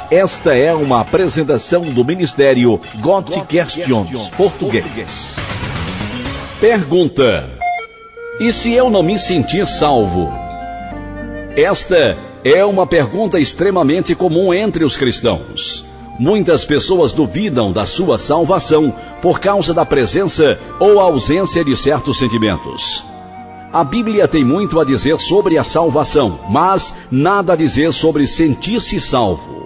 Esta é uma apresentação do Ministério God Questions Português. Pergunta: e se eu não me sentir salvo? Esta é uma pergunta extremamente comum entre os cristãos. Muitas pessoas duvidam da sua salvação por causa da presença ou ausência de certos sentimentos. A Bíblia tem muito a dizer sobre a salvação, mas nada a dizer sobre sentir-se salvo.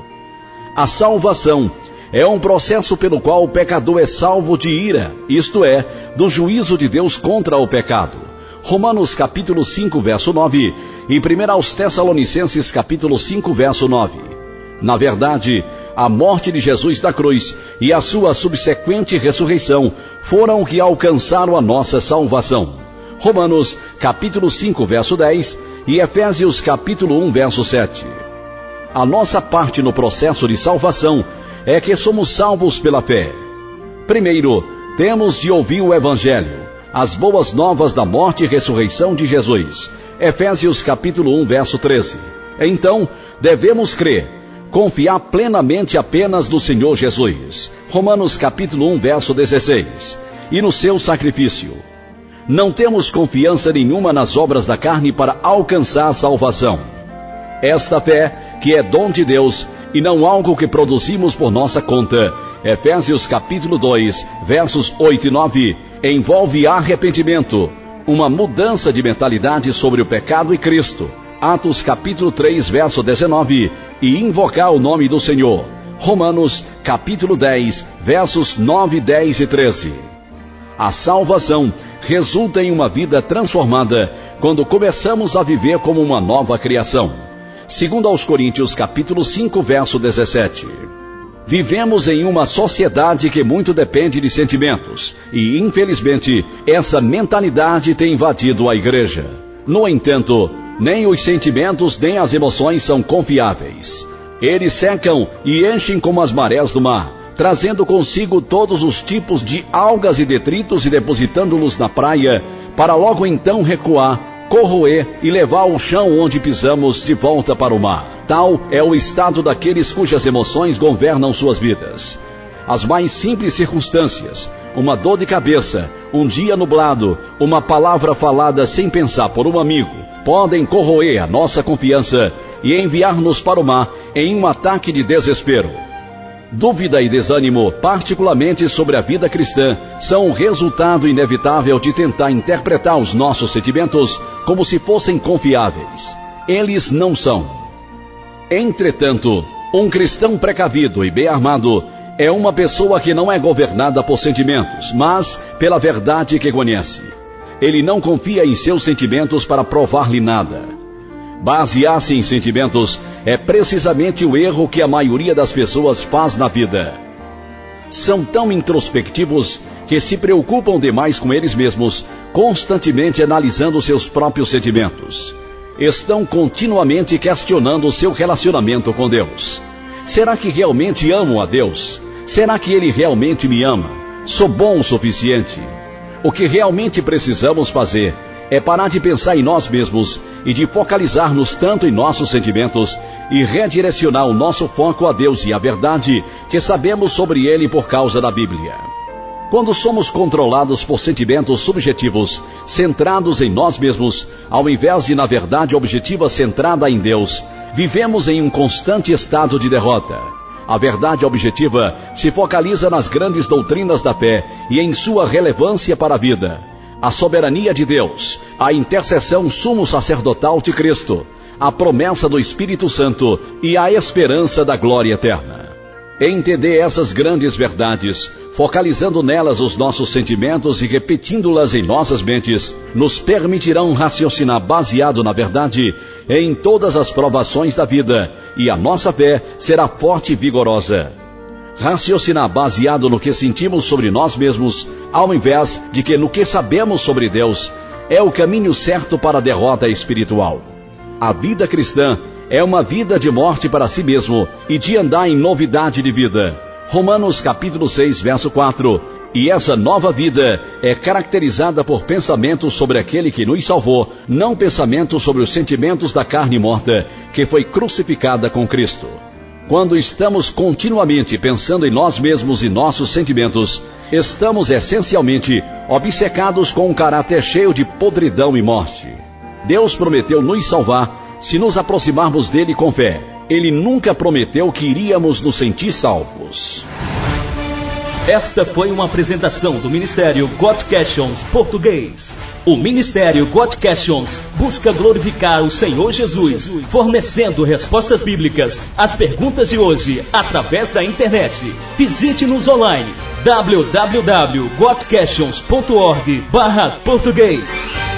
A salvação é um processo pelo qual o pecador é salvo de ira, isto é, do juízo de Deus contra o pecado. Romanos capítulo 5, verso 9 e 1 Tessalonicenses capítulo 5, verso 9. Na verdade, a morte de Jesus da cruz e a sua subsequente ressurreição foram o que alcançaram a nossa salvação. Romanos capítulo 5, verso 10 e Efésios capítulo 1, verso 7. A nossa parte no processo de salvação é que somos salvos pela fé. Primeiro, temos de ouvir o Evangelho, as boas novas da morte e ressurreição de Jesus. Efésios capítulo 1, verso 13. Então, devemos crer, confiar plenamente apenas no Senhor Jesus. Romanos capítulo 1, verso 16. E no seu sacrifício. Não temos confiança nenhuma nas obras da carne para alcançar a salvação. Esta fé, que é dom de Deus, e não algo que produzimos por nossa conta, Efésios capítulo 2, versos 8 e 9, envolve arrependimento, uma mudança de mentalidade sobre o pecado e Cristo, Atos capítulo 3, verso 19, e invocar o nome do Senhor, Romanos capítulo 10, versos 9, 10 e 13. A salvação resulta em uma vida transformada quando começamos a viver como uma nova criação. Segundo aos Coríntios capítulo 5, verso 17. Vivemos em uma sociedade que muito depende de sentimentos e, infelizmente, essa mentalidade tem invadido a igreja. No entanto, nem os sentimentos nem as emoções são confiáveis. Eles secam e enchem como as marés do mar, trazendo consigo todos os tipos de algas e detritos e depositando-los na praia, para logo então recuar, corroer e levar o chão onde pisamos de volta para o mar. Tal é o estado daqueles cujas emoções governam suas vidas. As mais simples circunstâncias, uma dor de cabeça, um dia nublado, uma palavra falada sem pensar por um amigo, podem corroer a nossa confiança e enviar-nos para o mar em um ataque de desespero. Dúvida e desânimo, particularmente sobre a vida cristã, são o resultado inevitável de tentar interpretar os nossos sentimentos como se fossem confiáveis. Eles não são. Entretanto, um cristão precavido e bem armado é uma pessoa que não é governada por sentimentos, mas pela verdade que conhece. Ele não confia em seus sentimentos para provar-lhe nada. Basear-se em sentimentos é precisamente o erro que a maioria das pessoas faz na vida. São tão introspectivos que se preocupam demais com eles mesmos, constantemente analisando seus próprios sentimentos. Estão continuamente questionando seu relacionamento com Deus. Será que realmente amo a Deus? Será que Ele realmente me ama? Sou bom o suficiente? O que realmente precisamos fazer é parar de pensar em nós mesmos e de focalizar-nos tanto em nossos sentimentos e redirecionar o nosso foco a Deus e a verdade que sabemos sobre Ele por causa da Bíblia. Quando somos controlados por sentimentos subjetivos, centrados em nós mesmos, ao invés de na verdade objetiva centrada em Deus, vivemos em um constante estado de derrota. A verdade objetiva se focaliza nas grandes doutrinas da fé e em sua relevância para a vida. A soberania de Deus, a intercessão sumo sacerdotal de Cristo, a promessa do Espírito Santo e a esperança da glória eterna. Entender essas grandes verdades, focalizando nelas os nossos sentimentos e repetindo-las em nossas mentes, nos permitirão raciocinar baseado na verdade em todas as provações da vida, e a nossa fé será forte e vigorosa. Raciocinar baseado no que sentimos sobre nós mesmos, ao invés de que no que sabemos sobre Deus, é o caminho certo para a derrota espiritual. A vida cristã é uma vida de morte para si mesmo e de andar em novidade de vida. Romanos capítulo 6, verso 4. E essa nova vida é caracterizada por pensamentos sobre aquele que nos salvou, não pensamentos sobre os sentimentos da carne morta, que foi crucificada com Cristo. Quando estamos continuamente pensando em nós mesmos e nossos sentimentos, estamos essencialmente obcecados com um caráter cheio de podridão e morte. Deus prometeu nos salvar se nos aproximarmos dele com fé. Ele nunca prometeu que iríamos nos sentir salvos. Esta foi uma apresentação do Ministério God Questions Português. O Ministério God Questions busca glorificar o Senhor Jesus, fornecendo respostas bíblicas às perguntas de hoje através da internet. Visite-nos online www.godquestions.org/português.